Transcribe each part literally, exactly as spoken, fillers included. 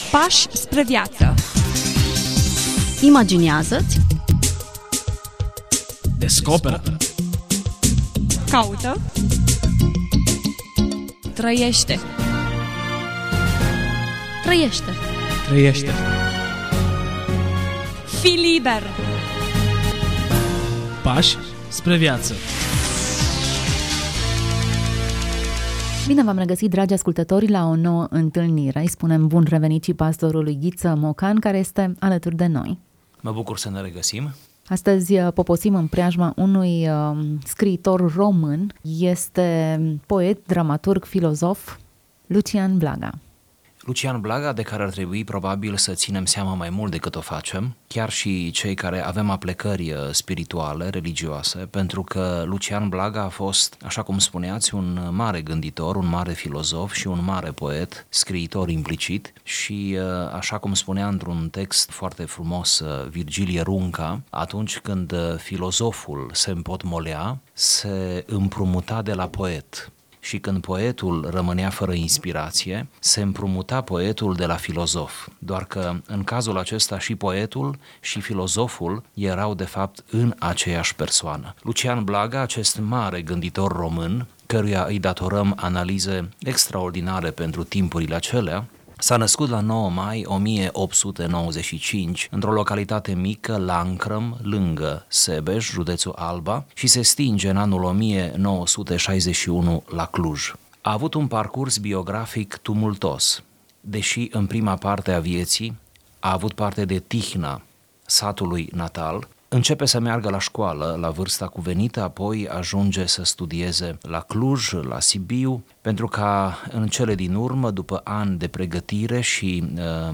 Pași spre viață. Imaginează-ți. Descoperă. Caută. Trăiește. Trăiește. Trăiește. Fii liber. Pași spre viață. Bine v-am regăsit, dragi ascultători, la o nouă întâlnire. Îi spunem bun revenit și pastorului Ghiță Mocan, care este alături de noi. Mă bucur să ne regăsim. Astăzi poposim în preajma unui uh, scriitor român. Este poet, dramaturg, filozof, Lucian Blaga. Lucian Blaga, de care ar trebui probabil să ținem seama mai mult decât o facem, chiar și cei care avem aplecări spirituale, religioase, pentru că Lucian Blaga a fost, așa cum spuneați, un mare gânditor, un mare filozof și un mare poet, scriitor implicit și, așa cum spunea într-un text foarte frumos Virgilie Runca, atunci când filozoful se împotmolea, se împrumuta de la poet. Și când poetul rămânea fără inspirație, se împrumuta poetul de la filozof. Doar că în cazul acesta și poetul și filozoful erau de fapt în aceeași persoană. Lucian Blaga, acest mare gânditor român, căruia îi datorăm analize extraordinare pentru timpurile acelea, s-a născut la nouă mai o mie opt sute nouăzeci și cinci într-o localitate mică, Lancrăm, lângă Sebeș, județul Alba, și se stinge în anul o mie nouă sute șaizeci și unu la Cluj. A avut un parcurs biografic tumultos, deși în prima parte a vieții a avut parte de tihna satului natal. Începe să meargă la școală la vârsta cuvenită, apoi ajunge să studieze la Cluj, la Sibiu, pentru ca în cele din urmă, după ani de pregătire și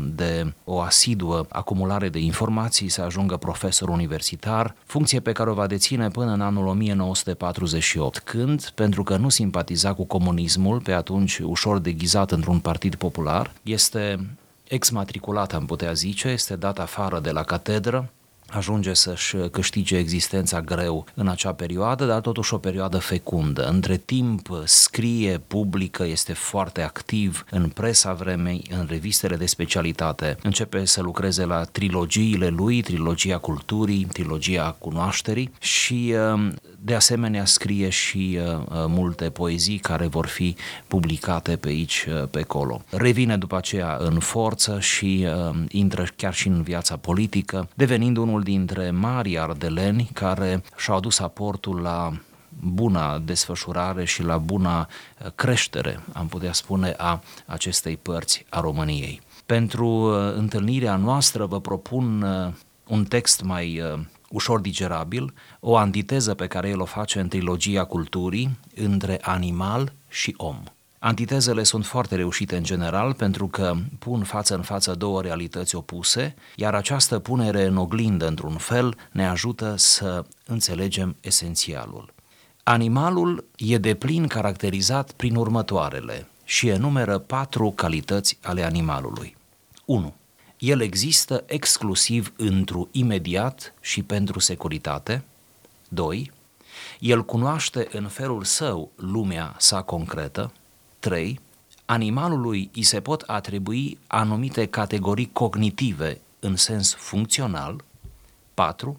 de o asiduă acumulare de informații, să ajungă profesor universitar, funcție pe care o va deține până în anul o mie nouă sute patruzeci și opt, când, pentru că nu simpatiza cu comunismul, pe atunci ușor deghizat într-un partid popular, este exmatriculat, am putea zice, este dat afară de la catedră, ajunge să-și câștige existența greu în acea perioadă, dar totuși o perioadă fecundă. Între timp scrie, publică, este foarte activ în presa vremei, în revistele de specialitate. Începe să lucreze la trilogiile lui, trilogia culturii, trilogia cunoașterii și de asemenea scrie și multe poezii care vor fi publicate pe aici, pe acolo. Revine după aceea în forță și intră chiar și în viața politică, devenind unul dintre marii ardeleni care și-au adus aportul la buna desfășurare și la buna creștere, am putea spune, a acestei părți a României. Pentru întâlnirea noastră vă propun un text mai ușor digerabil, o antiteză pe care el o face în trilogia culturii între animal și om. Antitezele sunt foarte reușite în general pentru că pun față în față două realități opuse, iar această punere în oglindă, într-un fel, ne ajută să înțelegem esențialul. Animalul e deplin caracterizat prin următoarele și enumeră patru calități ale animalului. unu. El există exclusiv întru imediat și pentru securitate. doi. El cunoaște în felul său lumea sa concretă. trei. Animalului îi se pot atribui anumite categorii cognitive în sens funcțional. patru.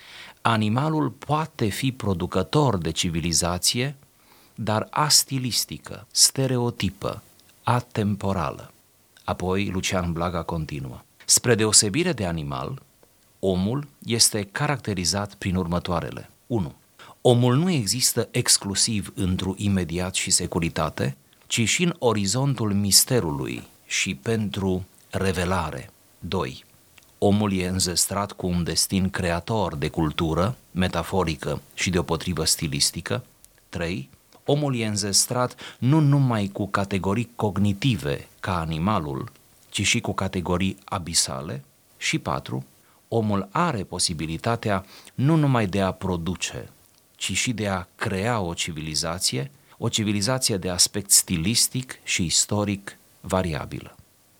Animalul poate fi producător de civilizație, dar astilistică, stereotipă, atemporală. Apoi Lucian Blaga continuă. Spre deosebire de animal, omul este caracterizat prin următoarele. unu. Omul nu există exclusiv întru imediat și securitate, ci și în orizontul misterului și pentru revelare. doi. Omul e înzestrat cu un destin creator de cultură, metaforică și deopotrivă stilistică. trei. Omul e înzestrat nu numai cu categorii cognitive ca animalul, ci și cu categorii abisale. Și patru. Omul are posibilitatea nu numai de a produce, ci și de a crea o civilizație, o civilizație de aspect stilistic și istoric variabilă.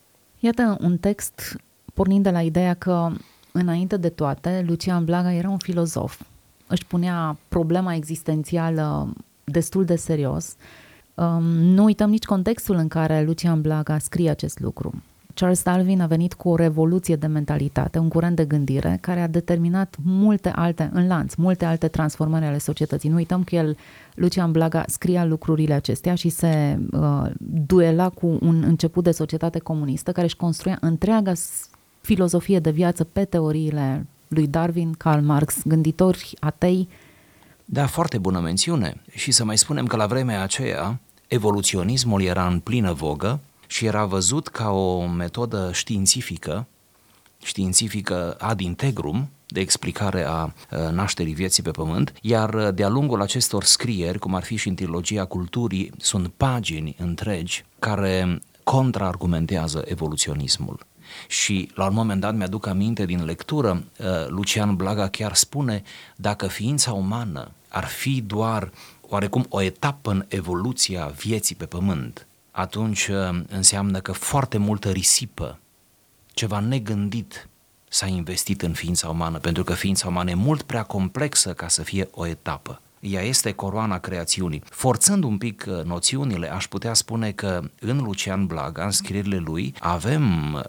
Iată un text pornind de la ideea că, înainte de toate, Lucian Blaga era un filozof. Își punea problema existențială destul de serios. Nu uităm nici contextul în care Lucian Blaga scrie acest lucru. Charles Darwin a venit cu o revoluție de mentalitate, un curent de gândire care a determinat multe alte, în lanț, multe alte transformări ale societății. Nu uităm că el, Lucian Blaga, scria lucrurile acestea și se uh, duela cu un început de societate comunistă care își construia întreaga filozofie de viață pe teoriile lui Darwin, Karl Marx, gânditori atei. Da, foarte bună mențiune. Și să mai spunem că la vremea aceea evoluționismul era în plină vogă și era văzut ca o metodă științifică, științifică ad integrum, de explicare a nașterii vieții pe pământ, iar de-a lungul acestor scrieri, cum ar fi și în trilogia culturii, sunt pagini întregi care contraargumentează evoluționismul. Și la un moment dat mi-aduc aminte din lectură, Lucian Blaga chiar spune, dacă ființa umană ar fi doar oarecum o etapă în evoluția vieții pe pământ, atunci înseamnă că foarte multă risipă, ceva negândit s-a investit în ființa umană, pentru că ființa umană e mult prea complexă ca să fie o etapă. Ea este coroana creațiunii. Forțând un pic noțiunile, aș putea spune că în Lucian Blaga, în scrierile lui, avem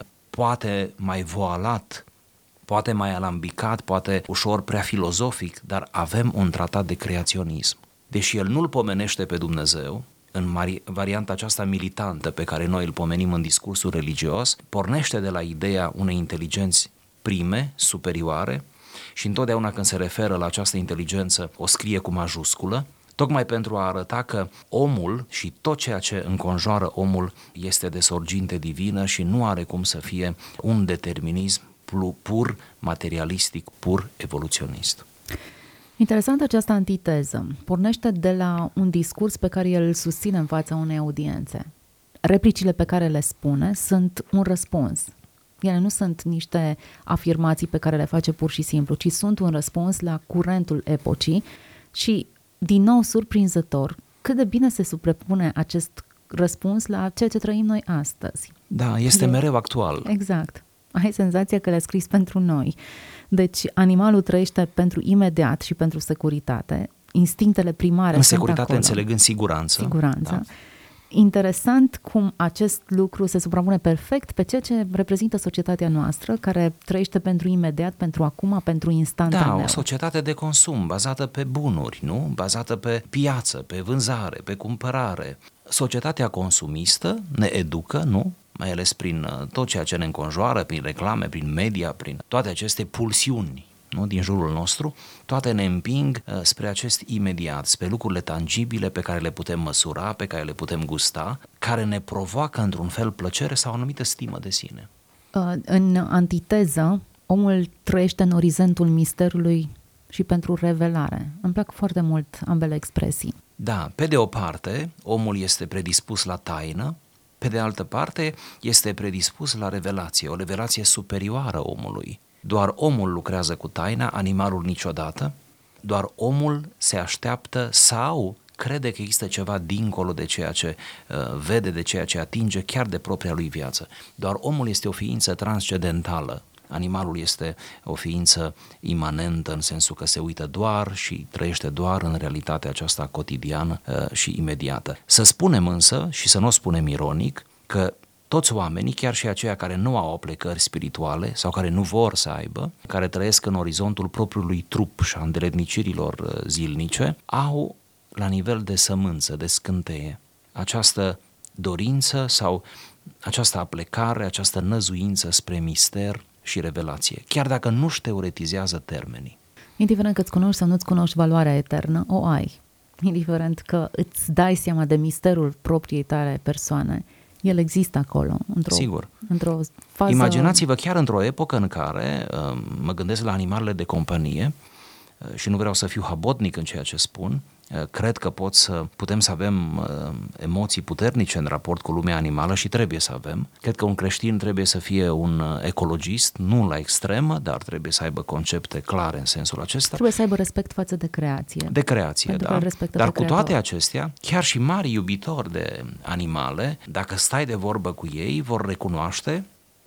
poate mai voalat, poate mai alambicat, poate ușor prea filozofic, dar avem un tratat de creaționism. Deși el nu-l pomenește pe Dumnezeu, în varianta aceasta militantă pe care noi îl pomenim în discursul religios, pornește de la ideea unei inteligenți prime, superioare, și întotdeauna când se referă la această inteligență o scrie cu majusculă, tocmai pentru a arăta că omul și tot ceea ce înconjoară omul este de sorginte divină și nu are cum să fie un determinism pur materialistic, pur evoluționist. Interesant această antiteză. Pornește de la un discurs pe care el îl susține în fața unei audiențe. Replicile pe care le spune sunt un răspuns. Ele nu sunt niște afirmații pe care le face pur și simplu, ci sunt un răspuns la curentul epocii și, din nou, surprinzător, cât de bine se suprapune acest răspuns la ceea ce trăim noi astăzi. Da, este de... mereu actual. Exact. Ai senzația că le-a scris pentru noi. Deci animalul trăiește pentru imediat și pentru securitate. Instinctele primare în sunt securitate acolo. Înțelegând siguranță. Siguranță. Da. Interesant cum acest lucru se suprapune perfect pe ceea ce reprezintă societatea noastră, care trăiește pentru imediat, pentru acum, pentru instantaneu. Da, o societate de consum, bazată pe bunuri, nu? Bazată pe piață, pe vânzare, pe cumpărare. Societatea consumistă ne educă, nu? Mai ales prin tot ceea ce ne înconjoară, prin reclame, prin media, prin toate aceste pulsiuni, nu? Din jurul nostru, toate ne împing uh, spre acest imediat, spre lucrurile tangibile pe care le putem măsura, pe care le putem gusta, care ne provoacă într-un fel plăcere sau o anumită stimă de sine. Uh, în antiteză, omul trăiește în orizontul misterului și pentru revelare. Îmi plac foarte mult ambele expresii. Da, pe de o parte, omul este predispus la taină, pe de altă parte, este predispus la revelație, o revelație superioară omului. Doar omul lucrează cu taina, animalul niciodată, doar omul se așteaptă sau crede că există ceva dincolo de ceea ce uh, vede, de ceea ce atinge, chiar de propria lui viață. Doar omul este o ființă transcendentală, animalul este o ființă imanentă în sensul că se uită doar și trăiește doar în realitatea aceasta cotidiană uh, și imediată. Să spunem însă, și să nu o spunem ironic, că toți oamenii, chiar și aceia care nu au aplecări spirituale sau care nu vor să aibă, care trăiesc în orizontul propriului trup și a îndeletnicirilor zilnice, au la nivel de sămânță, de scânteie, această dorință sau această aplecare, această năzuință spre mister și revelație, chiar dacă nu-și teoretizează termenii. Indiferent că îți cunoști sau nu-ți cunoști valoarea eternă, o ai. Indiferent că îți dai seama de misterul propriei tale persoane, el există acolo, într-o, Sigur. într-o fază... Imaginați-vă chiar într-o epocă în care, mă gândesc la animalele de companie și nu vreau să fiu habotnic în ceea ce spun, cred că pot să, putem să avem emoții puternice în raport cu lumea animală și trebuie să avem. Cred că un creștin trebuie să fie un ecologist, nu la extremă, dar trebuie să aibă concepte clare în sensul acesta. Trebuie să aibă respect față de creație. De creație, da. Dar cu toate acestea, chiar și mari iubitori de animale, dacă stai de vorbă cu ei, vor recunoaște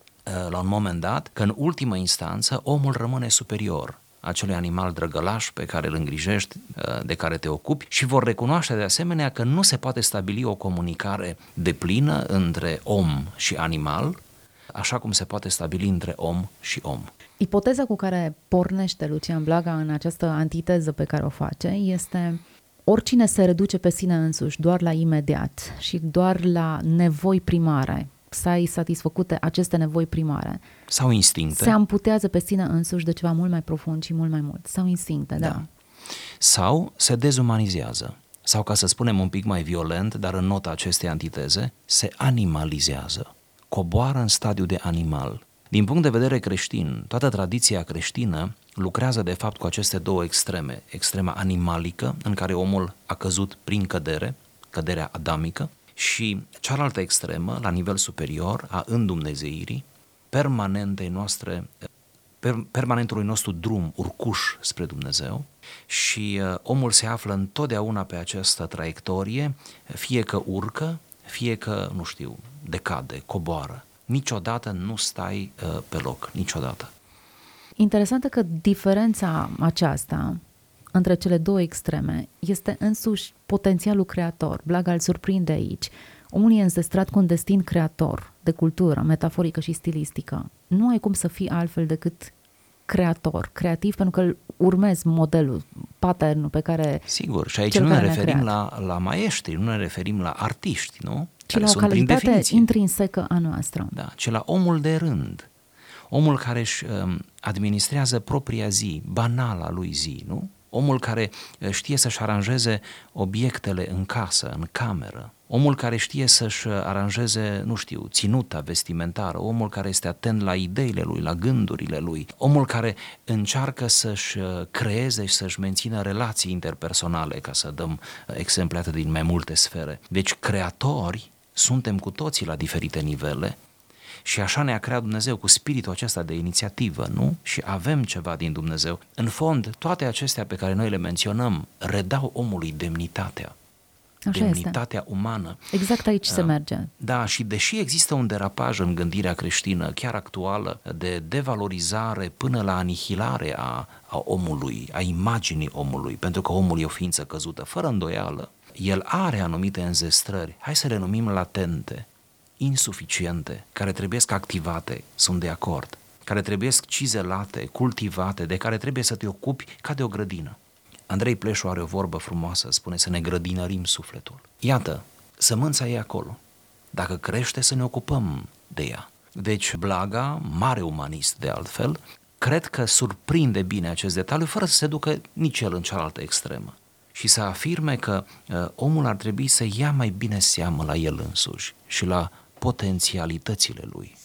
la un moment dat că în ultimă instanță omul rămâne superior acelui animal drăgălaș pe care îl îngrijești, de care te ocupi, și vor recunoaște de asemenea că nu se poate stabili o comunicare deplină între om și animal așa cum se poate stabili între om și om. Ipoteza cu care pornește Lucian Blaga în această antiteză pe care o face este: oricine se reduce pe sine însuși doar la imediat și doar la nevoi primare, să ai satisfăcute aceste nevoi primare, sau instincte, se amputează pe sine însuși de ceva mult mai profund și mult mai mult. Sau instincte, da. da. Sau se dezumanizează. Sau, ca să spunem un pic mai violent, dar în nota acestei antiteze, se animalizează. Coboară în stadiu de animal. Din punct de vedere creștin, toată tradiția creștină lucrează de fapt cu aceste două extreme. Extrema animalică, în care omul a căzut prin cădere, căderea adamică, și cealaltă extremă, la nivel superior, a îndumnezeirii, permanentei noastre, per, permanentului nostru drum, urcuș spre Dumnezeu, și uh, omul se află întotdeauna pe această traiectorie, fie că urcă, fie că, nu știu, decade, coboară. Niciodată nu stai uh, pe loc, niciodată. Interesantă că diferența aceasta între cele două extreme este însuși potențialul creator. Blaga îl surprinde aici. Omul e înzestrat cu un destin creator, de cultură, metaforică și stilistică. Nu ai cum să fii altfel decât creator, creativ, pentru că urmezi modelul, patternul pe care... Sigur, și aici nu ne referim la, la maestri, nu ne referim la artiști, nu? Ci la o calitate intrinsecă a noastră. Da, ci la omul de rând. Omul care își um, administrează propria zi, banala lui zi, nu? Omul care știe să-și aranjeze obiectele în casă, în cameră. Omul care știe să-și aranjeze, nu știu, ținuta vestimentară. Omul care este atent la ideile lui, la gândurile lui. Omul care încearcă să-și creeze și să-și mențină relații interpersonale, ca să dăm exemple atât din mai multe sfere. Deci creatori suntem cu toții la diferite nivele. Și așa ne-a creat Dumnezeu, cu spiritul acesta de inițiativă, nu? Și avem ceva din Dumnezeu. În fond, toate acestea pe care noi le menționăm redau omului demnitatea. Așa demnitatea este. umană. Exact aici se merge. Da, și deși există un derapaj în gândirea creștină, chiar actuală, de devalorizare până la anihilare a, a omului, a imaginii omului, pentru că omul e o ființă căzută, fără îndoială, el are anumite înzestrări, hai să le numim latente, insuficiente, care trebuie activate, sunt de acord, care trebuie cizelate, cultivate, de care trebuie să te ocupi ca de o grădină. Andrei Pleșu are o vorbă frumoasă, spune să ne grădinărim sufletul. Iată, sămânța e acolo. Dacă crește, să ne ocupăm de ea. Deci Blaga, mare umanist de altfel, cred că surprinde bine acest detaliu, fără să se ducă nici el în cealaltă extremă. Și să afirme că uh, omul ar trebui să ia mai bine seamă la el însuși și la potențialitățile lui.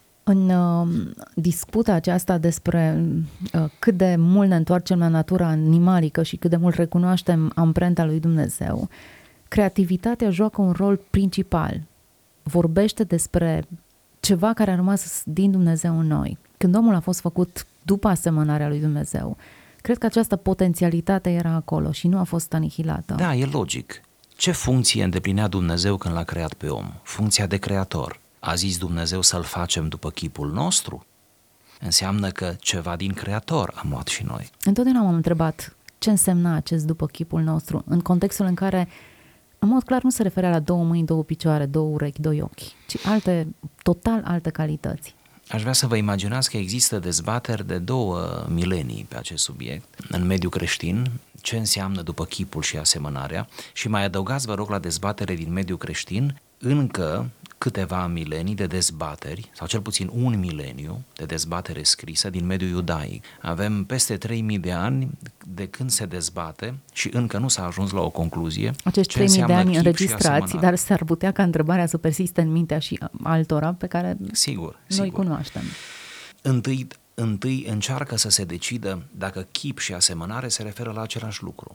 În uh, disputa aceasta despre uh, cât de mult ne întoarcem la natura animalică și cât de mult recunoaștem amprenta lui Dumnezeu, creativitatea joacă un rol principal. Vorbește despre ceva care a rămas din Dumnezeu în noi. Când omul a fost făcut după asemănarea lui Dumnezeu, cred că această potențialitate era acolo și nu a fost anihilată. Da, e logic. Ce funcție îndeplinea Dumnezeu când l-a creat pe om? Funcția de creator. A zis Dumnezeu să-l facem după chipul nostru? Înseamnă că ceva din creator am luat și noi. Întotdeauna m-am întrebat ce însemna acest după chipul nostru, în contextul în care, în mod clar, nu se referea la două mâini, două picioare, două urechi, doi ochi, ci alte, total alte calități. Aș vrea să vă imaginați că există dezbateri de două milenii pe acest subiect în mediul creștin, ce înseamnă după chipul și asemănarea, și mai adăugați, vă rog, la dezbatere din mediul creștin încă câteva milenii de dezbateri, sau cel puțin un mileniu de dezbatere scrisă din mediul iudaic. Avem peste trei mii de ani de când se dezbate și încă nu s-a ajuns la o concluzie. Acești trei mii de ani înregistrați, dar s-ar putea ca întrebarea să persiste în mintea și altora pe care sigur, noi sigur. cunoaștem. Întâi, întâi încearcă să se decidă dacă chip și asemănare se referă la același lucru.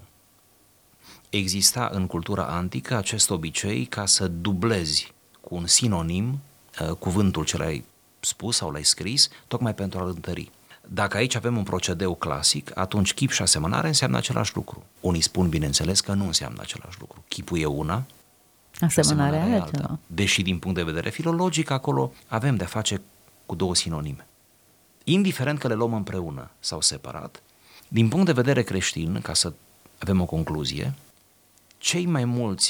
Exista în cultura antică acest obicei ca să dublezi cu un sinonim uh, cuvântul ce l-ai spus sau l-ai scris, tocmai pentru a-l întări. Dacă aici avem un procedeu clasic, atunci chip și asemănare înseamnă același lucru. Unii spun, bineînțeles, că nu înseamnă același lucru. Chipul e una, asemănarea asemănarea e alta. altceva. Deși din punct de vedere filologic acolo avem de-a face cu două sinonime. Indiferent că le luăm împreună sau separat, din punct de vedere creștin, ca să avem o concluzie, cei mai mulți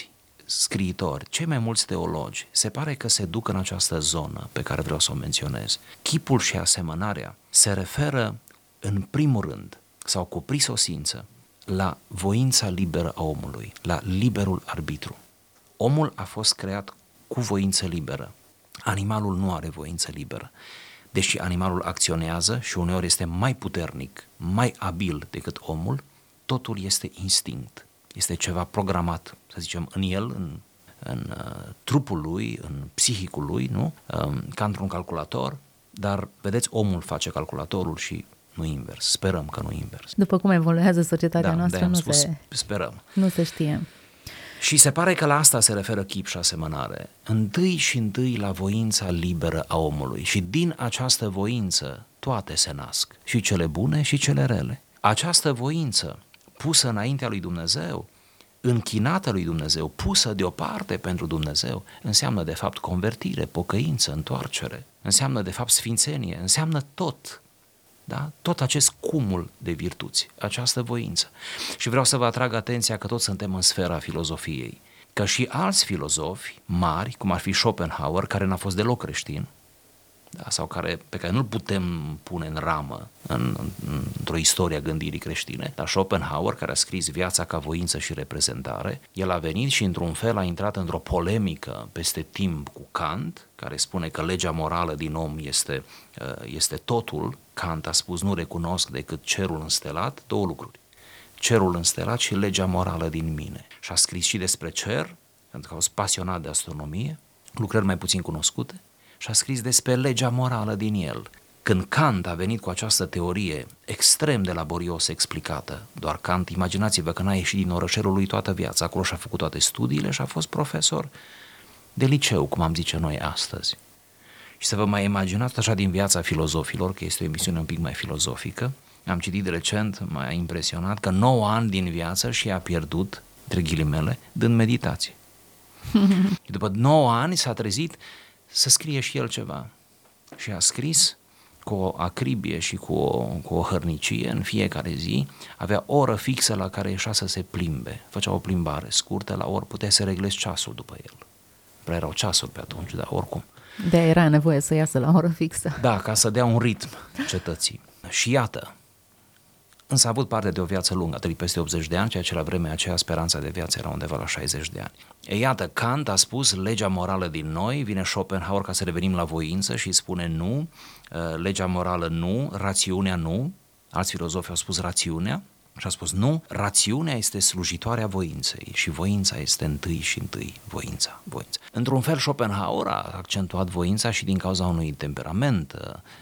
scriitori, cei mai mulți teologi, se pare că se duc în această zonă pe care vreau să o menționez. Chipul și asemănarea se referă în primul rând, sau cu prisosință, la voința liberă a omului, la liberul arbitru. Omul a fost creat cu voință liberă. Animalul nu are voință liberă. Deși animalul acționează și uneori este mai puternic, mai abil decât omul, totul este instinct. Este ceva programat, să zicem, în el, în, în uh, trupul lui, în psihicul lui, nu? Um, ca într-un calculator, dar, vedeți, omul face calculatorul și nu invers. Sperăm că nu invers. După cum evoluează societatea da, noastră, nu spus, se, sperăm. nu se știe. Și se pare că la asta se referă chip și asemănare. Întâi și întâi la voința liberă a omului. Și din această voință toate se nasc, și cele bune și cele rele. Această voință pusă înaintea lui Dumnezeu, închinată lui Dumnezeu, pusă deoparte pentru Dumnezeu, înseamnă de fapt convertire, pocăință, întoarcere, înseamnă de fapt sfințenie, înseamnă tot, da? Tot acest cumul de virtuți, această voință. Și vreau să vă atrag atenția că toți suntem în sfera filozofiei, că și alți filozofi mari, cum ar fi Schopenhauer, care n-a fost deloc creștin, da, sau care, pe care nu-l putem pune în ramă în, în, într-o istorie a gândirii creștine, dar Schopenhauer, care a scris Viața ca voință și reprezentare, el a venit și într-un fel a intrat într-o polemică peste timp cu Kant, care spune că legea morală din om este, este totul. Kant a spus: nu recunosc decât cerul înstelat, două lucruri, cerul înstelat și legea morală din mine. Și a scris și despre cer, pentru că a fost pasionat de astronomie, lucrări mai puțin cunoscute, și a scris despre legea morală din el. Când Kant a venit cu această teorie extrem de laborios explicată, doar Kant, imaginați-vă că n-a ieșit din orășelul lui toată viața, acolo și-a făcut toate studiile și a fost profesor de liceu, cum am zice noi astăzi. Și să vă mai imaginați așa din viața filozofilor, că este o emisiune un pic mai filozofică, am citit recent, m-a impresionat că nouă ani din viață și-a pierdut, între ghilimele, dând meditație. Și după nouă ani s-a trezit să scrie și el ceva. Și a scris cu o acribie și cu o, cu o hărnicie în fiecare zi, avea o oră fixă la care ieșea să se plimbe. Făcea o plimbare scurtă, la oră putea să reglezi ceasul după el. Prea erau ceasuri pe atunci, dar oricum. De-aia era nevoie să iasă la oră fixă. Da, ca să dea un ritm cetății. Și iată, însă a avut parte de o viață lungă, a trăit peste optzeci de ani, ceea ce la vremea aceea speranța de viață era undeva la șaizeci de ani. E, iată, Kant a spus legea morală din noi, vine Schopenhauer ca să revenim la voință și spune nu, legea morală nu, rațiunea nu, alți filozofi au spus rațiunea și a spus nu, rațiunea este slujitoarea voinței și voința este întâi și întâi voința, voința. Într-un fel Schopenhauer a accentuat voința și din cauza unui temperament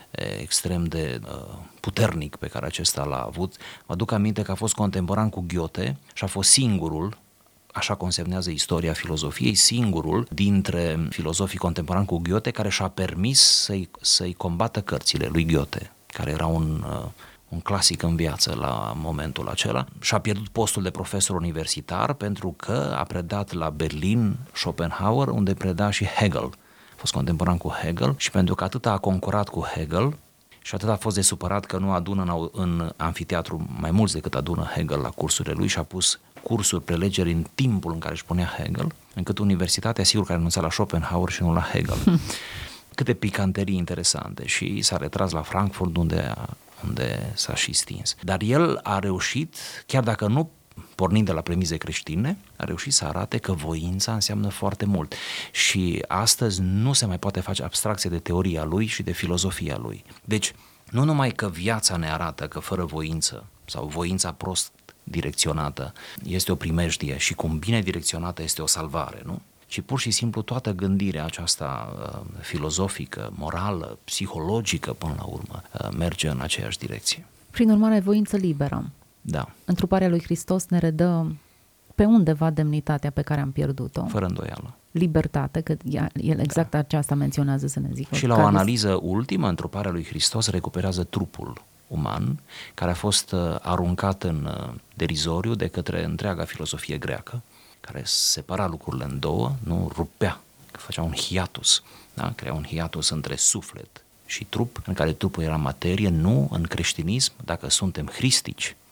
extrem de puternic pe care acesta l-a avut. Mă aduc aminte că a fost contemporan cu Goethe și a fost singurul, așa consemnează istoria filozofiei, singurul dintre filozofii contemporani cu Goethe care și-a permis să-i, să-i combată cărțile lui Goethe, care era un, un clasic în viață la momentul acela. Și-a pierdut postul de profesor universitar pentru că a predat la Berlin Schopenhauer, unde preda și Hegel. A fost contemporan cu Hegel și pentru că atât a concurat cu Hegel și atât a fost de supărat că nu adună în, în anfiteatru mai mulți decât adună Hegel la cursurile lui și a pus cursuri, prelegeri în timpul în care își punea Hegel, încât universitatea sigur că a renunțat la Schopenhauer și nu la Hegel. Câte picanterii interesante și s-a retras la Frankfurt unde, a, unde s-a și stins. Dar el a reușit, chiar dacă nu pornind de la premize creștine, a reușit să arate că voința înseamnă foarte mult și astăzi nu se mai poate face abstracție de teoria lui și de filozofia lui. Deci, nu numai că viața ne arată că fără voință sau voința prost direcționată este o primejdie și cum bine direcționată este o salvare, nu? Și pur și simplu toată gândirea aceasta uh, filozofică, morală, psihologică până la urmă uh, merge în aceeași direcție. Prin urmare, voință liberă. Da. Întruparea lui Hristos ne redă pe undeva demnitatea pe care am pierdut-o. Fără îndoială. Libertate, că el exact da. aceasta menționează, să ne zică. Și la o analiză ultimă, întruparea lui Hristos recuperează trupul uman, care a fost aruncat în derizoriu de către întreaga filozofie greacă, care separa lucrurile în două, nu rupea, că făcea un hiatus, da? Crea un hiatus între suflet și trup, în care trupul era materie. Nu, în creștinism, dacă suntem hristici,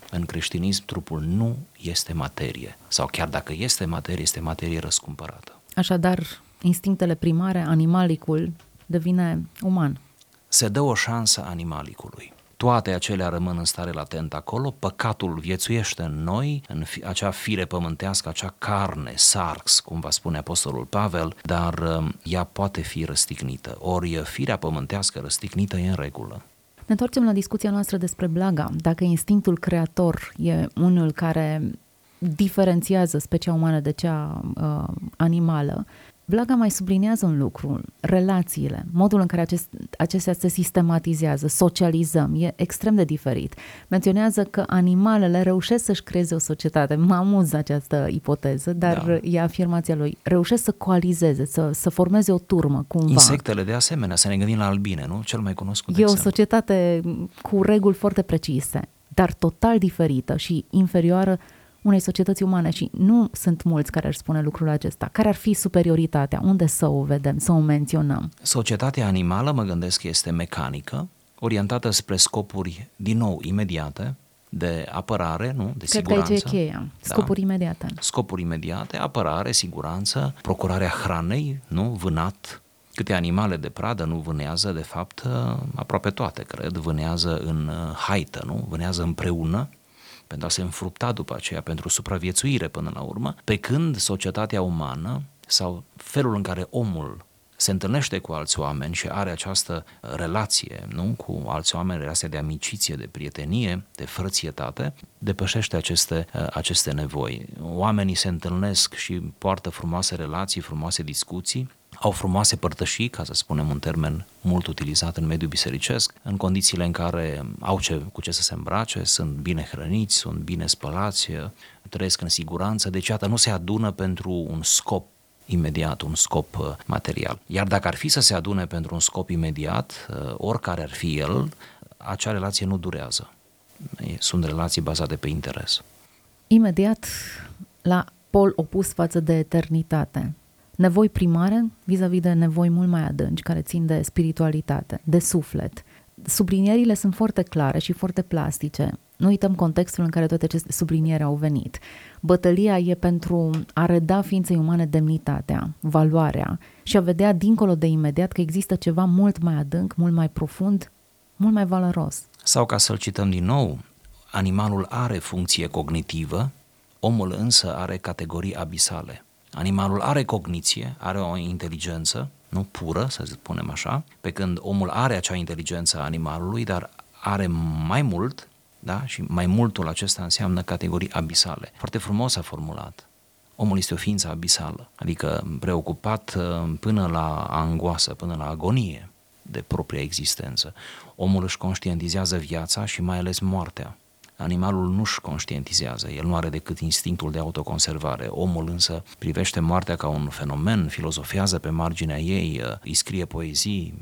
În creștinism, trupul nu este materie. Sau chiar dacă este materie, este materie răscumpărată. Așadar, instinctele primare, animalicul, devine uman. Se dă o șansă animalicului. Toate acelea rămân în stare latentă acolo, păcatul viețuiește în noi, în fi, acea fire pământească, acea carne, sarx, cum va spune Apostolul Pavel, dar ea poate fi răstignită. Ori firea pământească răstignită e în regulă. Ne întoarcem la discuția noastră despre blaga. Dacă instinctul creator e unul care diferențiază specia umană de cea uh, animală, blaga mai subliniază un lucru, relațiile, modul în care acest, acestea se sistematizează, socializăm, e extrem de diferit. Menționează că animalele reușesc să-și creeze o societate. Mă amuză această ipoteză, dar da. E afirmația lui. Reușesc să coalizeze, să, să formeze o turmă cumva. Insectele de asemenea, să ne gândim la albine, nu? Cel mai cunoscut E exemplu. o societate cu reguli foarte precise, dar total diferită și inferioară unei societăți umane și nu sunt mulți care ar spune lucrul acesta. Care ar fi superioritatea? Unde să o vedem, să o menționăm? Societatea animală, mă gândesc, este mecanică, orientată spre scopuri, din nou, imediate, de apărare, nu? De Cred siguranță. că aici e cheia. Scopuri da? imediate. Scopuri imediate, apărare, siguranță, procurarea hranei, nu? Vânat. Câte animale de pradă nu vânează, de fapt, aproape toate, cred, vânează în haită, nu? Vânează împreună, pentru a se înfrupta după aceea, pentru supraviețuire până la urmă, pe când societatea umană sau felul în care omul se întâlnește cu alți oameni și are această relație, nu? Cu alți oameni, relația de amiciție, de prietenie, de frățietate, depășește aceste, aceste nevoi. Oamenii se întâlnesc și poartă frumoase relații, frumoase discuții, au frumoase părtășii, ca să spunem un termen mult utilizat în mediul bisericesc, în condițiile în care au ce, cu ce să se îmbrace, sunt bine hrăniți, sunt bine spălați, trăiesc în siguranță, deci iată, nu se adună pentru un scop imediat, un scop material. Iar dacă ar fi să se adune pentru un scop imediat, oricare ar fi el, acea relație nu durează. Sunt relații bazate pe interes. Imediat, la pol opus față de eternitate. Nevoi primare vis-a-vis de nevoi mult mai adânci, care țin de spiritualitate, de suflet. Sublinierile sunt foarte clare și foarte plastice. Nu uităm contextul în care toate aceste sublinieri au venit. Bătălia e pentru a reda ființei umane demnitatea, valoarea și a vedea dincolo de imediat că există ceva mult mai adânc, mult mai profund, mult mai valoros. Sau, ca să-l cităm din nou, animalul are funcție cognitivă, omul însă are categorii abisale. Animalul are cogniție, are o inteligență, nu pură, să spunem așa, pe când omul are acea inteligență a animalului, dar are mai mult, da? Și mai multul acesta înseamnă categorii abisale. Foarte frumos a formulat. Omul este o ființă abisală, adică preocupat până la angoasă, până la agonie de propria existență. Omul își conștientizează viața și mai ales moartea. Animalul nu-și conștientizează, el nu are decât instinctul de autoconservare. Omul însă privește moartea ca un fenomen, filozofează pe marginea ei, îi scrie poezii,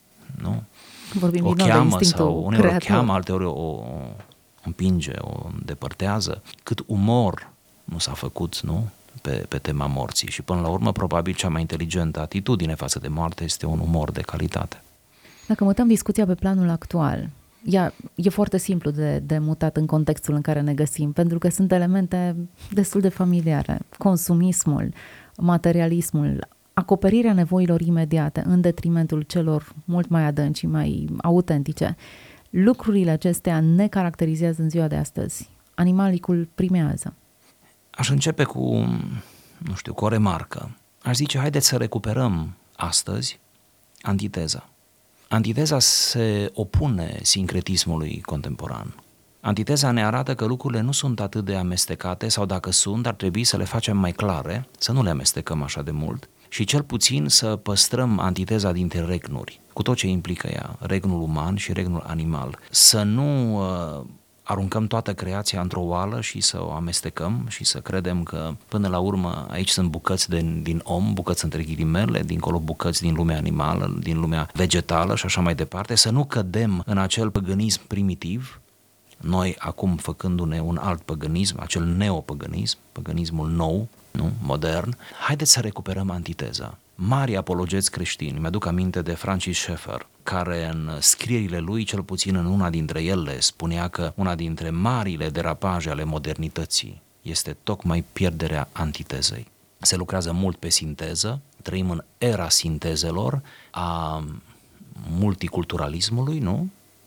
nu? Vorbim o din nou de cheamă instinctul sau uneori o creator. cheamă, alteori o, o împinge, o îndepărtează. Cât umor nu s-a făcut, nu? Pe, pe tema morții și până la urmă probabil cea mai inteligentă atitudine față de moarte este un umor de calitate. Dacă mutăm discuția pe planul actual, ea e foarte simplu de, de mutat în contextul în care ne găsim, pentru că sunt elemente destul de familiare. Consumismul, materialismul, acoperirea nevoilor imediate în detrimentul celor mult mai adânci și mai autentice. Lucrurile acestea ne caracterizează în ziua de astăzi. Animalicul primează. Aș începe cu, nu știu, cu o remarcă. Aș zice, haideți să recuperăm astăzi antiteza. Antiteza se opune sincretismului contemporan. Antiteza ne arată că lucrurile nu sunt atât de amestecate sau dacă sunt, ar trebui să le facem mai clare, să nu le amestecăm așa de mult și cel puțin să păstrăm antiteza dintre regnuri, cu tot ce implică ea, regnul uman și regnul animal. Să nu uh, aruncăm toată creația într-o oală și să o amestecăm și să credem că până la urmă aici sunt bucăți de, din om, bucăți între ghilimele, dincolo bucăți din lumea animală, din lumea vegetală și așa mai departe, să nu cădem în acel păgânism primitiv, noi acum făcându-ne un alt păgânism, acel neopăgânism, păgânismul nou, nu, modern. Haideți să recuperăm antiteza. mari apologeți creștini. Mi-aduc aminte de Francis Schaeffer, care în scrierile lui, cel puțin în una dintre ele, spunea că una dintre marile derapaje ale modernității este tocmai pierderea antitezei. Se lucrează mult pe sinteză, trăim în era sintezelor, a multiculturalismului, nu?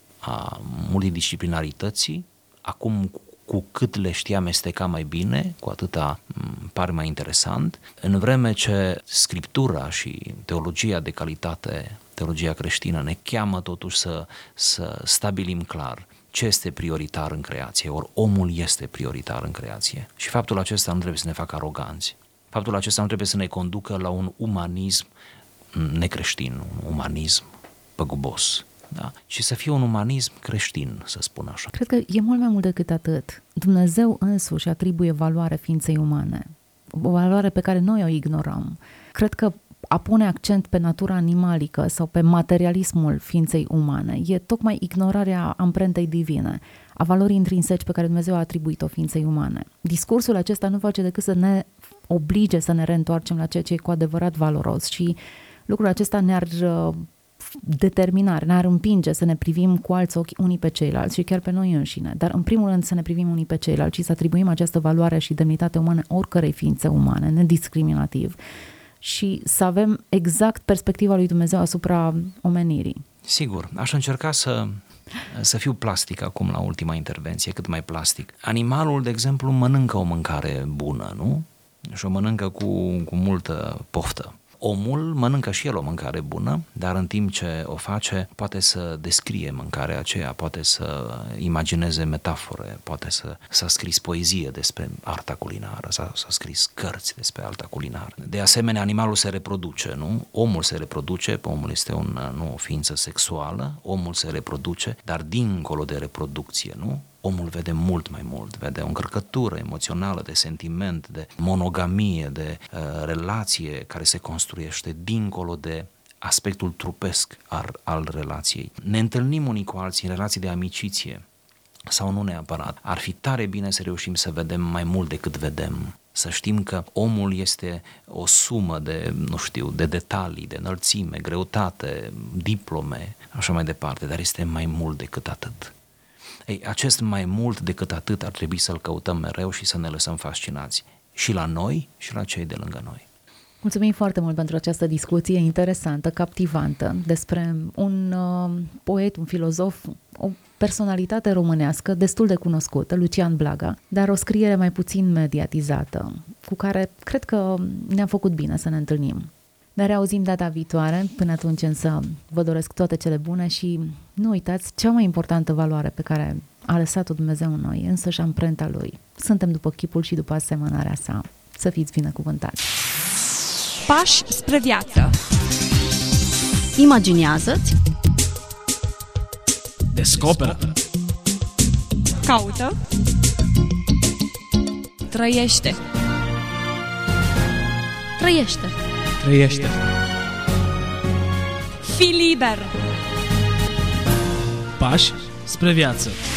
A multidisciplinarității. Acum, cu cât le știi amesteca mai bine, cu atâta pare mai interesant, în vreme ce Scriptura și teologia de calitate, teologia creștină, ne cheamă totuși să, să stabilim clar ce este prioritar în creație, ori omul este prioritar în creație. Și faptul acesta nu trebuie să ne facă aroganți. Faptul acesta nu trebuie să ne conducă la un umanism necreștin, un umanism păgubos. Da? Și să fie un umanism creștin, să spun așa. Cred că e mult mai mult decât atât. Dumnezeu însuși atribuie valoare ființei umane, o valoare pe care noi o ignorăm. Cred că a pune accent pe natura animalică sau pe materialismul ființei umane e tocmai ignorarea amprentei divine, a valorii intrinseci pe care Dumnezeu a atribuit-o ființei umane. Discursul acesta nu face decât să ne oblige să ne reîntoarcem la ceea ce e cu adevărat valoros și lucrul acesta ne-ar determinare, ne-ar împinge să ne privim cu alți ochi unii pe ceilalți și chiar pe noi înșine, dar în primul rând să ne privim unii pe ceilalți și să atribuim această valoare și demnitate umană oricărei ființe umane, nediscriminativ, și să avem exact perspectiva lui Dumnezeu asupra omenirii. Sigur, aș încerca să, să fiu plastic acum la ultima intervenție, cât mai plastic. Animalul, de exemplu, mănâncă o mâncare bună, nu? Și o mănâncă cu, cu multă poftă. Omul mănâncă și el o mâncare bună, dar în timp ce o face, poate să descrie mâncarea aceea, poate să imagineze metafore, poate să s-a scris poezie despre arta culinară, s-a, s-a scris cărți despre arta culinară. De asemenea, animalul se reproduce, nu? Omul se reproduce, omul este un, nu, o ființă sexuală, omul se reproduce, dar dincolo de reproducție, nu? Omul vede mult mai mult, vede o încărcătură emoțională de sentiment, de monogamie, de uh, relație care se construiește dincolo de aspectul trupesc al, al relației. Ne întâlnim unii cu alții în relații de amiciție sau nu neapărat. Ar fi tare bine să reușim să vedem mai mult decât vedem. Să știm că omul este o sumă de, nu știu, de detalii, de înălțime, greutate, diplome, așa mai departe, dar este mai mult decât atât. Ei, acest mai mult decât atât ar trebui să-l căutăm mereu și să ne lăsăm fascinați și la noi și la cei de lângă noi. Mulțumim foarte mult pentru această discuție interesantă, captivantă, despre un uh, poet, un filozof, o personalitate românească destul de cunoscută, Lucian Blaga, dar o scriere mai puțin mediatizată, cu care cred că ne-a făcut bine să ne întâlnim. Ne reauzim data viitoare, până atunci însă vă doresc toate cele bune și nu uitați cea mai importantă valoare pe care a lăsat-o Dumnezeu în noi, însăși amprenta Lui. Suntem după chipul și după asemănarea sa. Să fiți binecuvântați! Pași spre viață. Imaginează-ți, Descoperă, Caută. Trăiește. trăiește. trăiește. Fii liber. Pași spre viață.